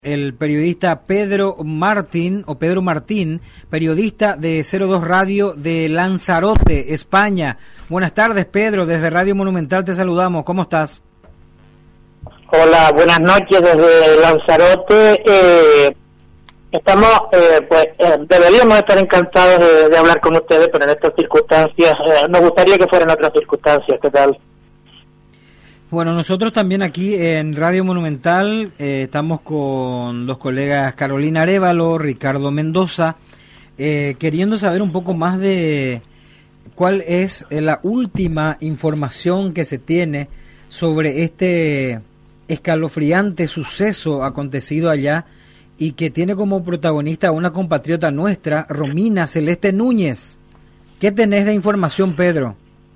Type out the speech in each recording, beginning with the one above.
El periodista Pedro Martín, periodista de 02 Radio de Lanzarote, España. Buenas tardes, Pedro, desde Radio Monumental te saludamos. ¿Cómo estás? Hola, buenas noches desde Lanzarote. Deberíamos estar encantados de hablar con ustedes, pero en estas circunstancias nos gustaría que fueran otras circunstancias. ¿Qué tal? Bueno, nosotros también aquí en Radio Monumental estamos con los colegas Carolina Arévalo, Ricardo Mendoza, queriendo saber un poco más de cuál es la última información que se tiene sobre este escalofriante suceso acontecido allá y que tiene como protagonista a una compatriota nuestra, Romina Celeste Núñez. ¿Qué tenés de información, Pedro?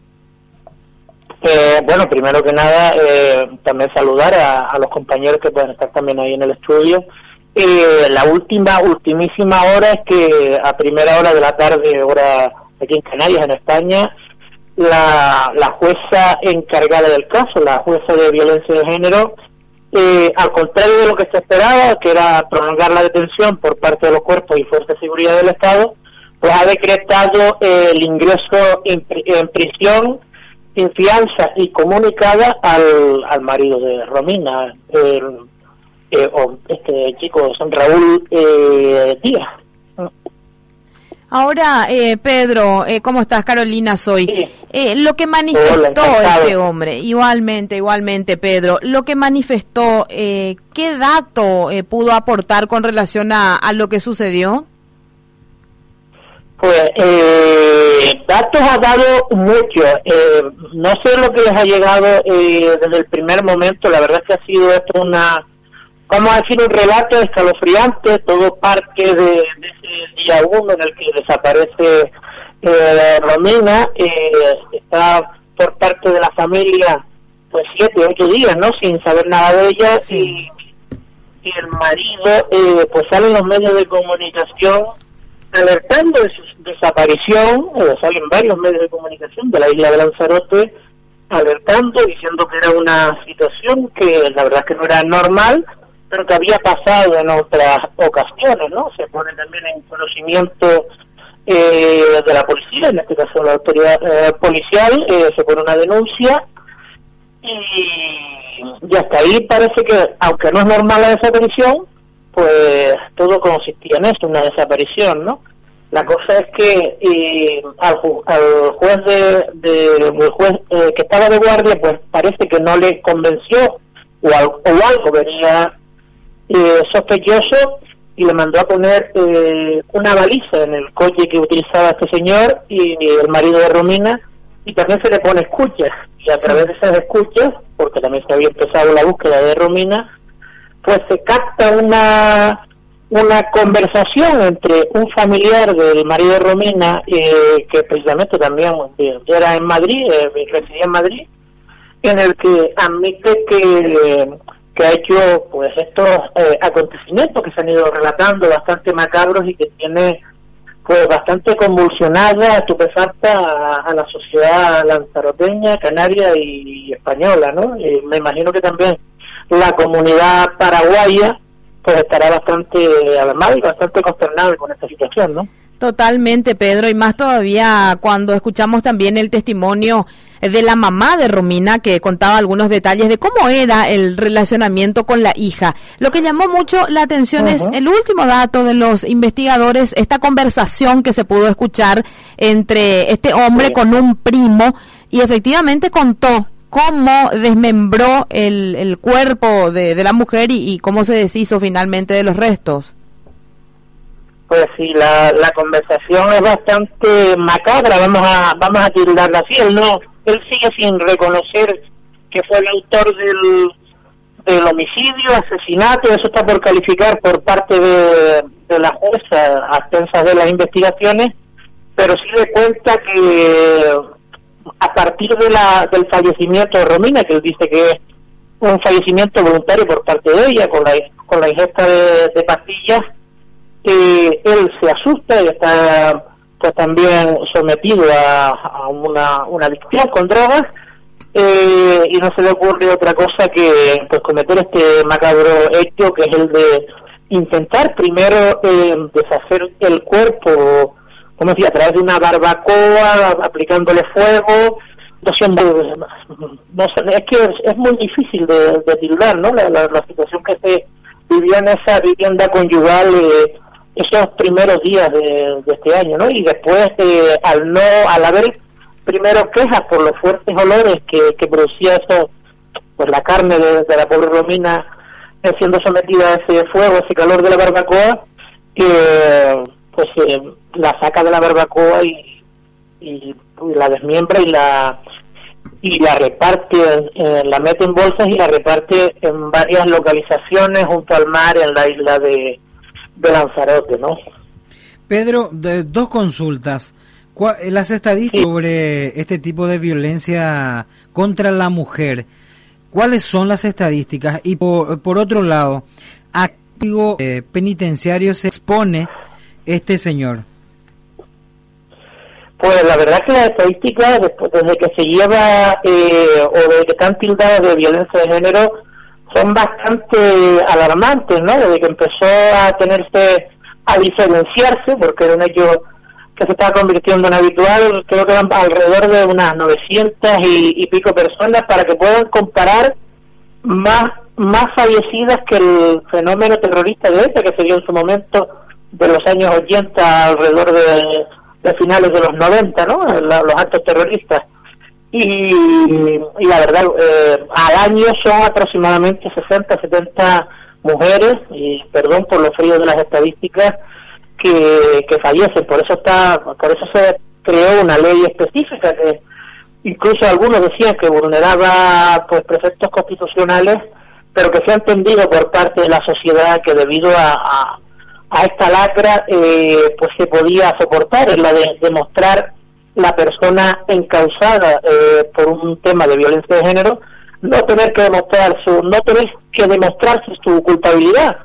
Bueno, primero que nada, también saludar a los compañeros que pueden estar también ahí en el estudio. La ultimísima hora es que a primera hora de la tarde, hora aquí en Canarias, en España, la jueza encargada del caso, la jueza de violencia de género, al contrario de lo que se esperaba, que era prolongar la detención por parte de los cuerpos y fuerzas de seguridad del Estado, pues ha decretado el ingreso en prisión sin fianza y comunicada al marido de Romina, este chico, San Raúl Díaz. Ahora, Pedro, ¿cómo estás? Carolina soy. Sí. Lo que manifestó este hombre, igualmente, Pedro, lo que manifestó, ¿qué dato pudo aportar con relación a lo que sucedió? Pues datos ha dado mucho, no sé lo que les ha llegado desde el primer momento. La verdad es que ha sido esto vamos a decir, un relato escalofriante. Todo parte de ese día 1 en el que desaparece Romina. Está por parte de la familia pues 7 o 8 días, ¿no?, sin saber nada de ella. Sí. Y el marido pues sale en los medios de comunicación alertando de su desaparición. Salen varios medios de comunicación de la isla de Lanzarote alertando, diciendo que era una situación que la verdad es que no era normal, pero que había pasado en otras ocasiones, ¿no? Se pone también en conocimiento de la policía, en este caso la autoridad policial, se pone una denuncia y hasta ahí parece que, aunque no es normal la desaparición, pues todo consistía en eso, una desaparición, ¿no? La cosa es que al juez el juez que estaba de guardia, pues parece que no le convenció o algo venía sospechoso, y le mandó a poner una baliza en el coche que utilizaba este señor y el marido de Romina, y también se le pone escuchas, y a través de esas escuchas, porque también se había empezado la búsqueda de Romina, pues se capta una conversación entre un familiar del marido de Romina, que precisamente también era en Madrid, residía en Madrid, en el que admite que ha hecho pues estos acontecimientos que se han ido relatando, bastante macabros, y que tiene pues bastante convulsionada, estupefacta a la sociedad lanzaroteña, canaria y española, ¿no? Me imagino que también la comunidad paraguaya pues estará bastante alarmada y bastante consternada con esta situación, ¿no? Totalmente, Pedro, y más todavía cuando escuchamos también el testimonio de la mamá de Romina, que contaba algunos detalles de cómo era el relacionamiento con la hija. Lo que llamó mucho la atención es el último dato de los investigadores, esta conversación que se pudo escuchar entre este hombre con un primo, y efectivamente contó cómo desmembró el cuerpo de la mujer y cómo se deshizo finalmente de los restos. Pues sí, la conversación es bastante macabra, vamos a tildarla así. Él sigue sin reconocer que fue el autor del homicidio, asesinato. Eso está por calificar por parte de la jueza a expensas de las investigaciones, pero sí le cuenta que a partir del fallecimiento de Romina, que él dice que es un fallecimiento voluntario por parte de ella, con la ingesta de pastillas, él se asusta y está pues también sometido a una adicción con drogas, y no se le ocurre otra cosa que pues cometer este macabro hecho, que es el de intentar primero deshacer el cuerpo, como decía, a través de una barbacoa, aplicándole fuego. Entonces, no sé, es que es muy difícil de tildar, ¿no? La situación que se vivió en esa vivienda conyugal esos primeros días de este año, ¿no? Y después, al haber primero quejas por los fuertes olores que producía eso, pues la carne de la pobre Romina siendo sometida a ese fuego, a ese calor de la barbacoa, pues la saca de la barbacoa y la desmiembra y la reparte, la mete en bolsas y la reparte en varias localizaciones junto al mar en la isla de Lanzarote, ¿no? Pedro, dos consultas. Las estadísticas sobre este tipo de violencia contra la mujer, ¿cuáles son las estadísticas? Y por otro lado, ¿a qué castigo penitenciario se expone este señor? Pues la verdad que las estadísticas, desde que se lleva o desde que están tildadas de violencia de género, son bastante alarmantes, ¿no? Desde que empezó a diferenciarse, porque era un hecho que se estaba convirtiendo en habitual, creo que van alrededor de unas 900 y pico personas, para que puedan comparar más fallecidas que el fenómeno terrorista de ETA, que se dio en su momento de los años 80 alrededor de finales de los 90, ¿no? Los actos terroristas. Y la verdad, al año son aproximadamente 60, 70 mujeres, y perdón por lo frío de las estadísticas, que fallecen. Por eso se creó una ley específica que incluso algunos decían que vulneraba pues preceptos constitucionales, pero que se ha entendido por parte de la sociedad que debido a esta lacra pues se podía soportar, en la de demostrar la persona encausada por un tema de violencia de género, no tener que demostrarse su culpabilidad,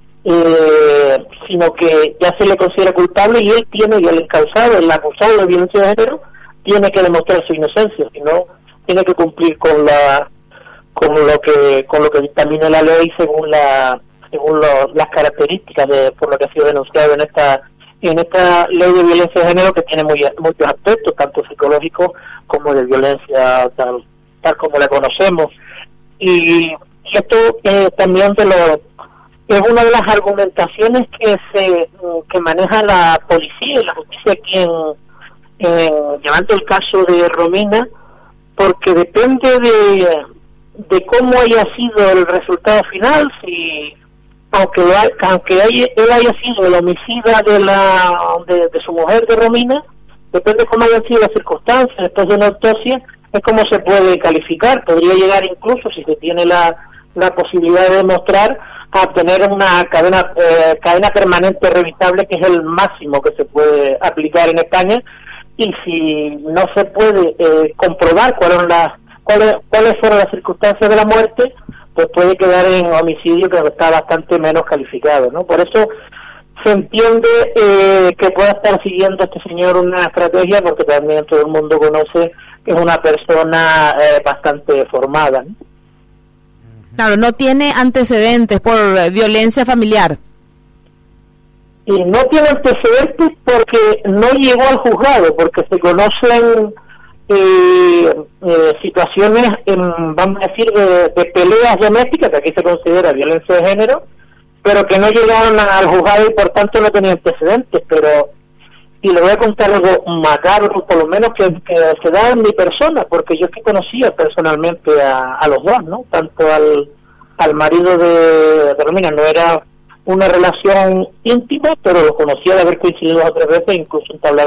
sino que ya se le considera culpable y el encausado, el acusado de violencia de género, tiene que demostrar su inocencia, si no tiene que cumplir con lo que dictamina la ley según las características por lo que ha sido denunciado en esta ley de violencia de género, que tiene muchos aspectos, tanto psicológicos como de violencia tal como la conocemos. Y esto también es una de las argumentaciones que maneja la policía y la justicia aquí llevando el caso de Romina, porque depende de cómo haya sido el resultado final, si aunque él haya sido el homicida de su mujer, de Romina, depende de cómo hayan sido las circunstancias después de una autopsia, es como se puede calificar. Podría llegar incluso, si se tiene la posibilidad de demostrar, a tener una cadena permanente revisable, que es el máximo que se puede aplicar en España. Y si no se puede comprobar cuáles fueron las circunstancias de la muerte, pues puede quedar en homicidio, que está bastante menos calificado, ¿no? Por eso se entiende que pueda estar siguiendo este señor una estrategia, porque también todo el mundo conoce que es una persona bastante formada, ¿no? Claro, no tiene antecedentes por violencia familiar. Y no tiene antecedentes porque no llegó al juzgado, porque se conocen situaciones, vamos a decir, de peleas domésticas, que aquí se considera violencia de género, pero que no llegaron al juzgado y por tanto no tenía antecedentes. Y le voy a contar algo macabro, por lo menos que se da en mi persona, porque yo que conocía personalmente a los dos, ¿no? Tanto al marido de Romina, no era una relación íntima, pero lo conocía de haber coincidido 2 o 3 veces, incluso entablar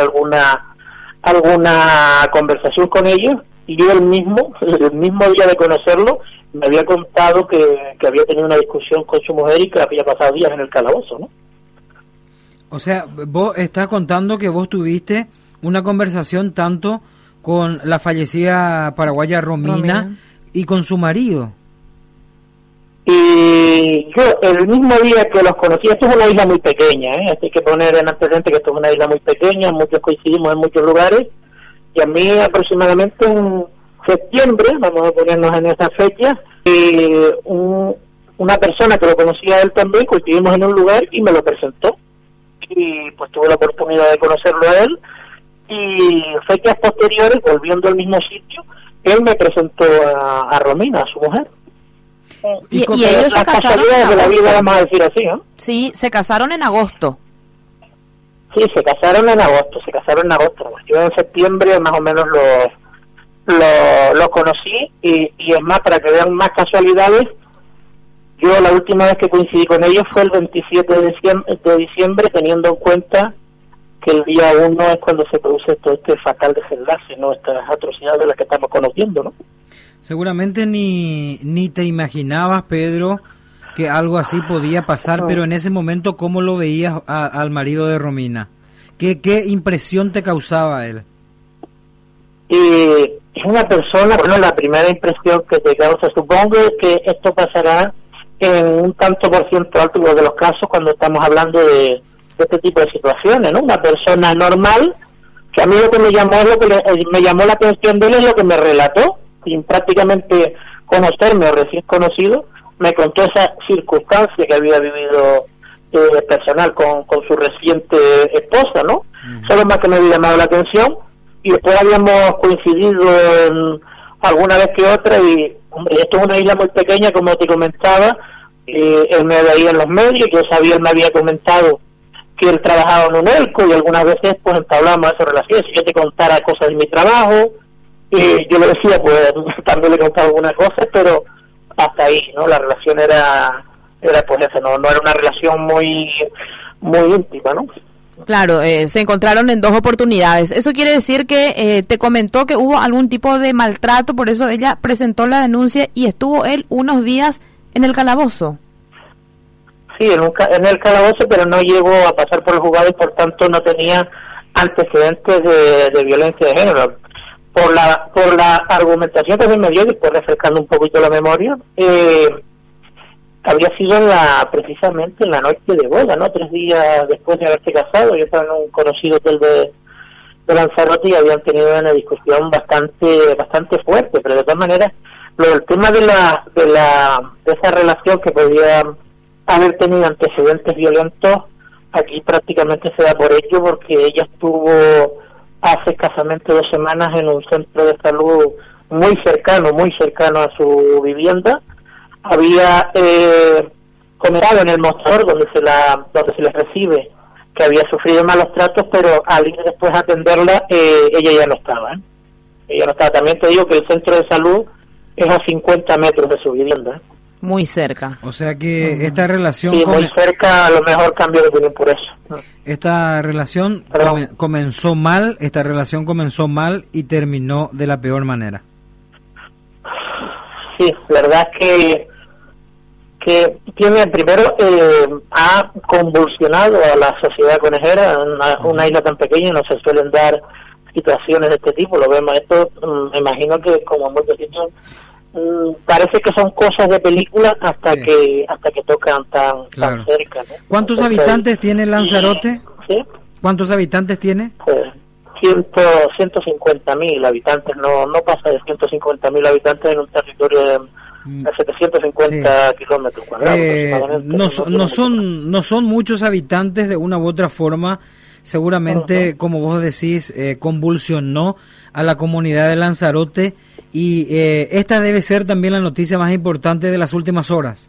alguna conversación con ellos, y yo el mismo día de conocerlo me había contado que había tenido una discusión con su mujer y que había pasado días en el calabozo, ¿no? O sea, vos estás contando que vos tuviste una conversación tanto con la fallecida paraguaya Romina y con su marido. Y yo, el mismo día que los conocí, esto es una isla muy pequeña, así hay que poner en antecedente que esto es una isla muy pequeña, muchos coincidimos en muchos lugares, y a mí aproximadamente septiembre, vamos a ponernos en esa fecha, una persona que lo conocía a él también, coincidimos en un lugar y me lo presentó. Y pues tuve la oportunidad de conocerlo a él, y fechas posteriores, volviendo al mismo sitio, él me presentó a Romina, a su mujer. Y ellos se casaron en de la vida, agosto. vamos a decir así, ¿no? Sí, se casaron en agosto. Sí, se casaron en agosto. Yo en septiembre más o menos lo conocí, y es más, para que vean más casualidades, yo la última vez que coincidí con ellos fue el 27 de diciembre, teniendo en cuenta que el día 1 es cuando se produce todo este fatal desenlace, ¿no? Estas atrocidades de las que estamos conociendo, ¿no? Seguramente ni te imaginabas, Pedro, que algo así podía pasar, pero en ese momento, ¿cómo lo veías al marido de Romina? ¿Qué impresión te causaba él? Es una persona, bueno, la primera impresión que te causa, supongo que esto pasará en un tanto por ciento alto de los casos cuando estamos hablando de este tipo de situaciones, ¿no? Una persona normal, que a mí lo que me llamó la atención de él es lo que me relató, sin prácticamente conocerme o recién conocido, me contó esa circunstancia que había vivido personal con su reciente esposa, ¿no? Solo más que me había llamado la atención, y después habíamos coincidido en alguna vez que otra, y hombre, esto es una isla muy pequeña, como te comentaba, él me veía en los medios, yo sabía, él me había comentado que él trabajaba en un ELCO, y algunas veces pues entablamos esa relación. Si yo te contara cosas de mi trabajo, yo le decía, pues también le contaba algunas cosas, pero hasta ahí, ¿no? La relación era pues eso, no era una relación muy íntima, ¿no? Claro, se encontraron en 2 oportunidades. Eso quiere decir que te comentó que hubo algún tipo de maltrato, por eso ella presentó la denuncia y estuvo él unos días en el calabozo. Sí, en el calabozo, pero no llegó a pasar por el juzgado y por tanto no tenía antecedentes de violencia de género. Por la argumentación que me dio, y después refrescando un poquito la memoria, había sido precisamente en la noche de boda, ¿no? 3 días después de haberse casado. Yo estaba en un conocido hotel de Lanzarote y habían tenido una discusión bastante fuerte, pero de todas maneras, el tema de esa relación que podía haber tenido antecedentes violentos, aquí prácticamente se da por ello, porque ella estuvo hace escasamente 2 semanas en un centro de salud muy cercano a su vivienda. Había comentado en el mostrador donde se les recibe que había sufrido malos tratos, pero al ir después a atenderla, ella ya no estaba. Ella no estaba. También te digo que el centro de salud es a 50 metros de su vivienda. Muy cerca. O sea que esta relación... Sí, muy cerca, a lo mejor cambio de opinión por eso. Esta relación comenzó mal y terminó de la peor manera. Sí, la verdad es que tiene, primero, ha convulsionado a la sociedad conejera. Una isla tan pequeña no se suelen dar situaciones de este tipo, lo vemos. Esto, me imagino que como muchos sitios, parece que son cosas de película hasta que tocan tan cerca, ¿no? ¿Cuántos habitantes tiene Lanzarote? ¿Sí? ¿Cuántos habitantes tiene? Pues 150.000 habitantes, no pasa de 150.000 habitantes en un territorio de 750 kilómetros cuadrados. No son muchos habitantes de una u otra forma. Seguramente, como vos decís, convulsionó a la comunidad de Lanzarote, y esta debe ser también la noticia más importante de las últimas horas.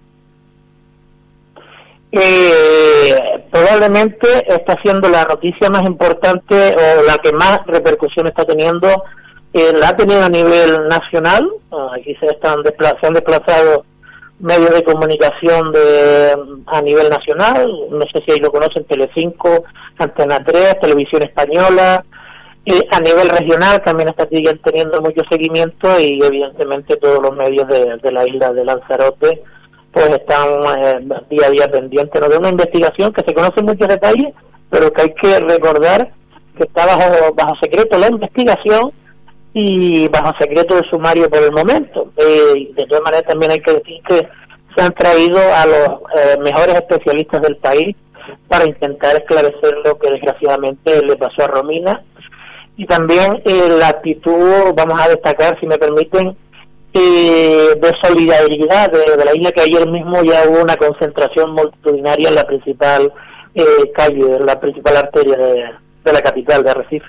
Probablemente está siendo la noticia más importante o la que más repercusión está teniendo. La ha tenido a nivel nacional. Aquí se han desplazado medios de comunicación a nivel nacional. No sé si ahí lo conocen: Telecinco, Antena 3, Televisión Española. A nivel regional también siguen teniendo mucho seguimiento, y evidentemente todos los medios de la isla de Lanzarote pues están día a día pendientes, ¿no?, de una investigación que se conocen muchos detalles, pero que hay que recordar que está bajo secreto la investigación y bajo secreto el sumario por el momento. De todas maneras, también hay que decir que se han traído a los mejores especialistas del país para intentar esclarecer lo que desgraciadamente le pasó a Romina. y también la actitud, vamos a destacar, si me permiten, de solidaridad de la isla, que ayer mismo ya hubo una concentración multitudinaria en la principal calle, en la principal arteria de la capital de Arrecife.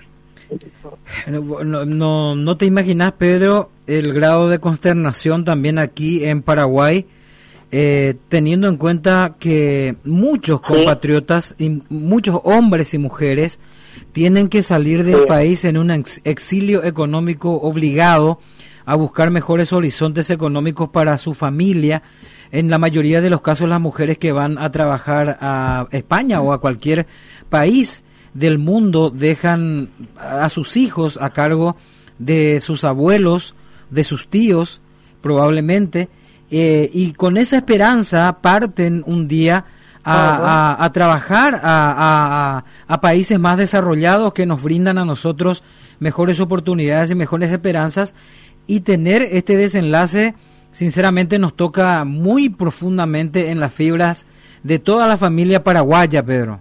No te imaginas, Pedro, el grado de consternación también aquí en Paraguay, teniendo en cuenta que muchos compatriotas, y muchos hombres y mujeres, tienen que salir del país en un exilio económico obligado a buscar mejores horizontes económicos para su familia. En la mayoría de los casos, las mujeres que van a trabajar a España o a cualquier país del mundo dejan a sus hijos a cargo de sus abuelos, de sus tíos, probablemente, y con esa esperanza parten un día a trabajar a países más desarrollados que nos brindan a nosotros mejores oportunidades y mejores esperanzas, y tener este desenlace sinceramente nos toca muy profundamente en las fibras de toda la familia paraguaya, Pedro.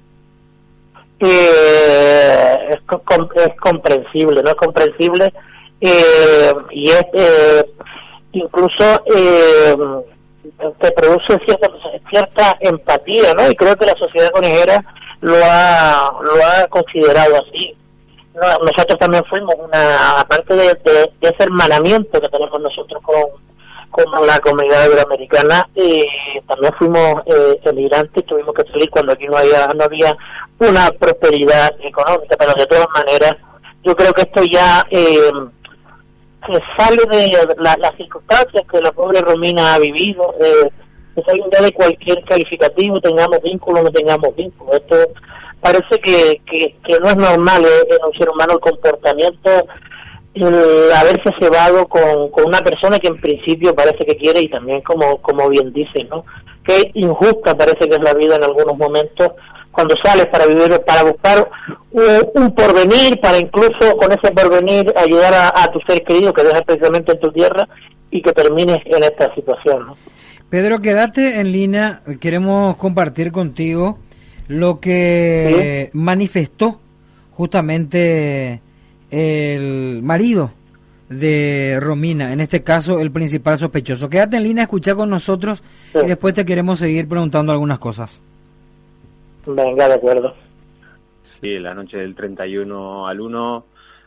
Es comprensible, ¿no? Es comprensible, y es incluso te produce cierta empatía, ¿no? Y creo que la sociedad conejera lo ha considerado así. Nosotros también fuimos aparte de ese hermanamiento que tenemos nosotros con la comunidad iberoamericana, también fuimos emigrantes, tuvimos que salir cuando aquí no había una prosperidad económica, pero de todas maneras yo creo que esto ya se sale de las circunstancias que la pobre Romina ha vivido, se sale ya de cualquier calificativo, tengamos vínculo o no tengamos vínculo. Esto parece que no es normal en un ser humano el comportamiento, el haberse cebado con una persona que en principio parece que quiere, y también como bien dice, ¿no? Que injusta parece que es la vida en algunos momentos, cuando sales para vivir, para buscar un porvenir, para incluso con ese porvenir ayudar a tu ser querido que dejas precisamente en tu tierra, y que termines en esta situación, ¿no? Pedro, quédate en línea, queremos compartir contigo lo que manifestó justamente el marido de Romina, en este caso el principal sospechoso. Quédate en línea, escucha con nosotros y después te queremos seguir preguntando algunas cosas. Venga, de acuerdo. Sí, la noche del 31 al 1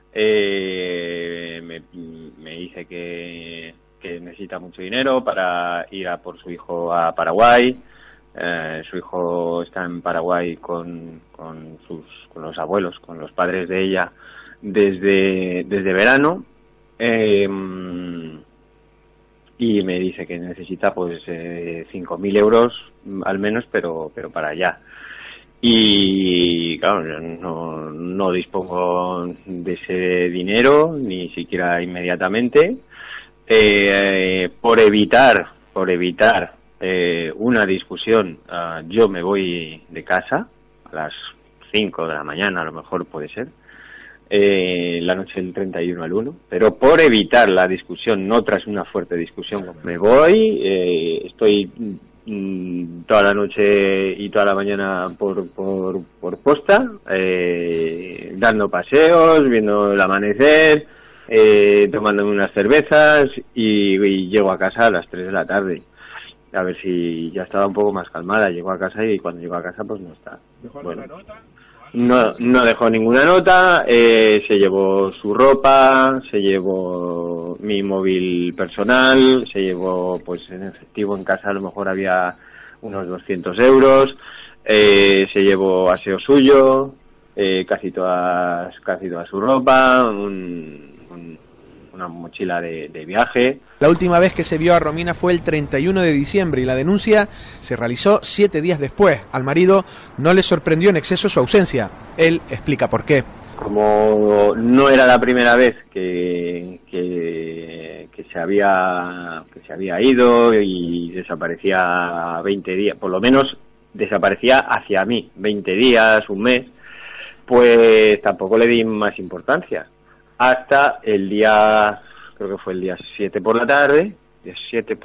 me dice que necesita mucho dinero para ir a por su hijo a Paraguay. Su hijo está en Paraguay con los abuelos, con los padres de ella desde verano, y me dice que necesita pues 5.000 euros al menos, pero para allá. Y claro, no dispongo de ese dinero ni siquiera inmediatamente, por evitar una discusión. Yo me voy de casa a las 5 de la mañana, a lo mejor puede ser, la noche del 31 al 1, pero por evitar la discusión, no tras una fuerte discusión, me voy, estoy toda la noche y toda la mañana por posta, dando paseos, viendo el amanecer, tomándome unas cervezas, y llego a casa a las 3 de la tarde. A ver si ya estaba un poco más calmada. Llego a casa y cuando llego a casa pues no está. Bueno, no dejó ninguna nota, se llevó su ropa, se llevó mi móvil personal, se llevó pues en efectivo en casa a lo mejor había unos 200 euros, se llevó aseo suyo, casi toda su ropa, una mochila de viaje. La última vez que se vio a Romina fue el 31 de diciembre y la denuncia se realizó 7 días después. Al marido no le sorprendió en exceso su ausencia. Él explica por qué. Como no era la primera vez que se había ido y desaparecía 20 días, por lo menos desaparecía hacia mí 20 días, un mes, pues tampoco le di más importancia. Hasta el día, creo que fue el día 7 por la tarde, yo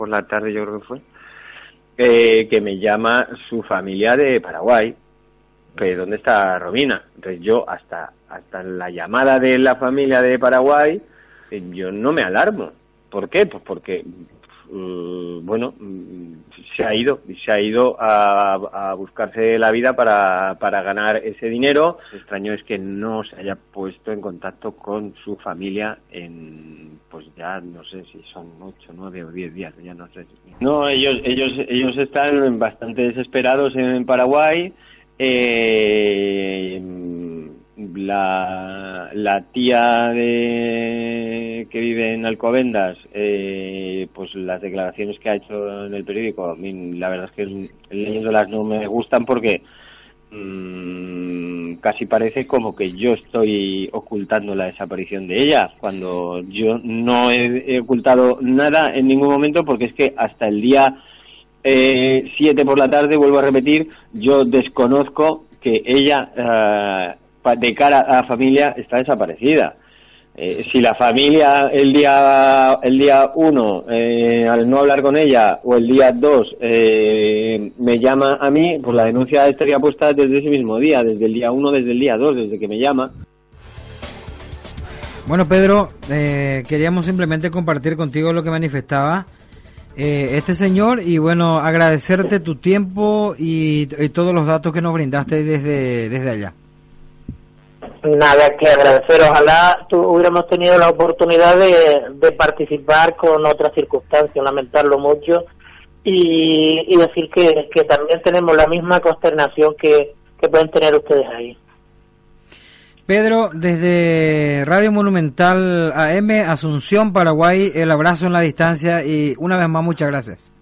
creo que fue, que me llama su familia de Paraguay pero ¿dónde está Romina? Entonces yo hasta la llamada de la familia de Paraguay, yo no me alarmo. ¿Por qué? Pues porque bueno, se ha ido a buscarse la vida para ganar ese dinero. Lo extraño es que no se haya puesto en contacto con su familia en, pues ya no sé si son 8, 9 o 10 días, ya no sé. No, ellos están bastante desesperados en Paraguay. La tía que vive en Alcobendas, pues las declaraciones que ha hecho en el periódico, a mí la verdad es que leyéndolas no me gustan porque casi parece como que yo estoy ocultando la desaparición de ella, cuando yo no he ocultado nada en ningún momento, porque es que hasta el día 7 por la tarde, vuelvo a repetir, yo desconozco que ella de cara a la familia está desaparecida. Si la familia el día 1 al no hablar con ella, o el día 2 me llama a mí, pues la denuncia estaría puesta desde ese mismo día, desde el día 1, desde el día 2, desde que me llama. Bueno, Pedro, queríamos simplemente compartir contigo lo que manifestaba este señor, y bueno, agradecerte tu tiempo y todos los datos que nos brindaste desde allá. Nada que agradecer, ojalá hubiéramos tenido la oportunidad de participar con otras circunstancias, lamentarlo mucho, y decir que también tenemos la misma consternación que pueden tener ustedes ahí. Pedro, desde Radio Monumental AM, Asunción, Paraguay, el abrazo en la distancia y una vez más muchas gracias.